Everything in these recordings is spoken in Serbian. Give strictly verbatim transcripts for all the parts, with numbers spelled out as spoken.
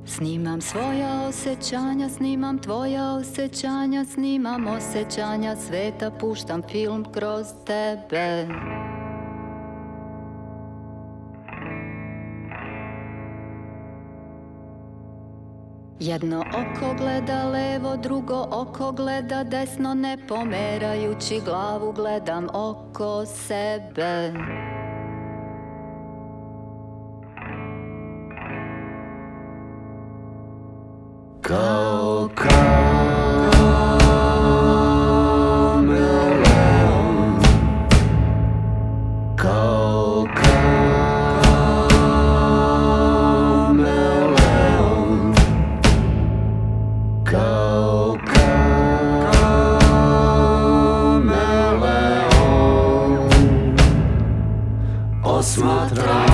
Snimam svoja osjećanja, snimam tvoja osjećanja, snimam osjećanja sveta, puštam film kroz tebe. Jedno oko gleda levo, drugo oko gleda desno, ne pomerajući glavu gledam oko sebe. Kao kameleon, kao kameleon, kao kameleon, osmatram.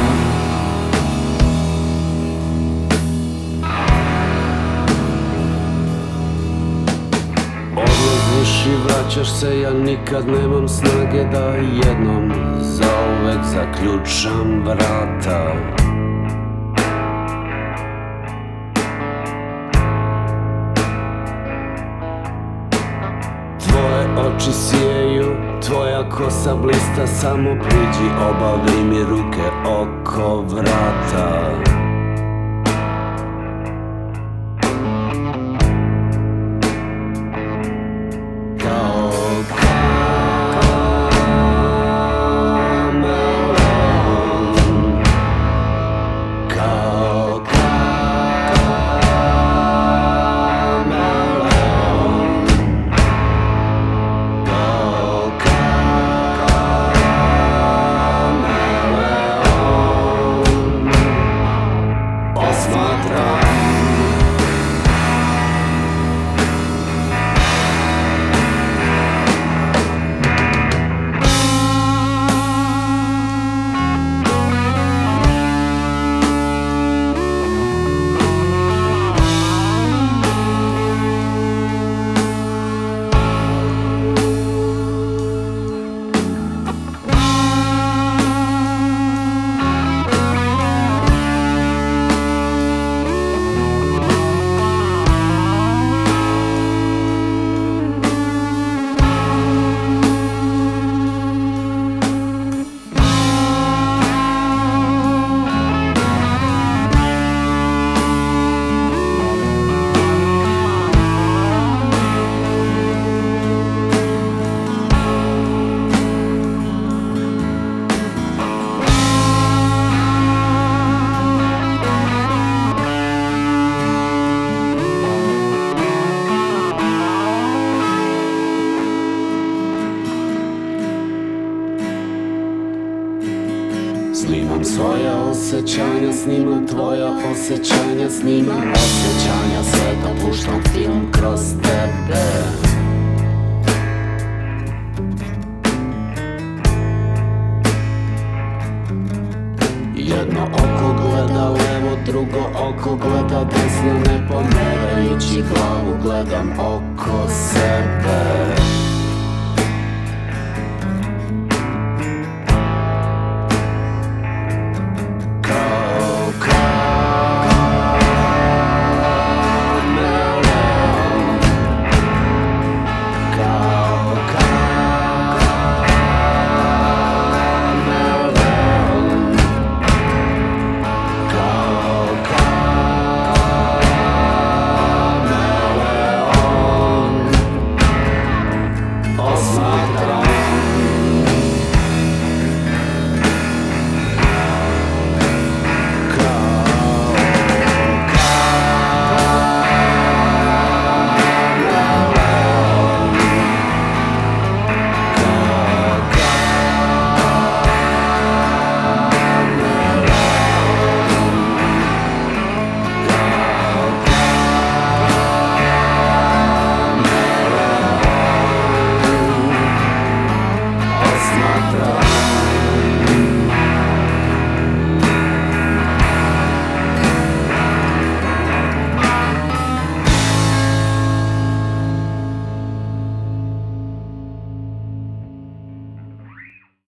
Odlaziš i vraćaš se, ja nikad nemam snage da jednom zauvek zaključam vrata. Tvoje oči sijeju, tvoja kosa blista, samo priđi, obavi mi ruke oko vrata. Snimam svoja osjećanja, snimam tvoja osjećanja, snimam osjećanja sveta, puštam film kroz tebe. Jedno oko gleda levo, drugo oko gleda desno, ne pomerajući glavu gledam oko sebe.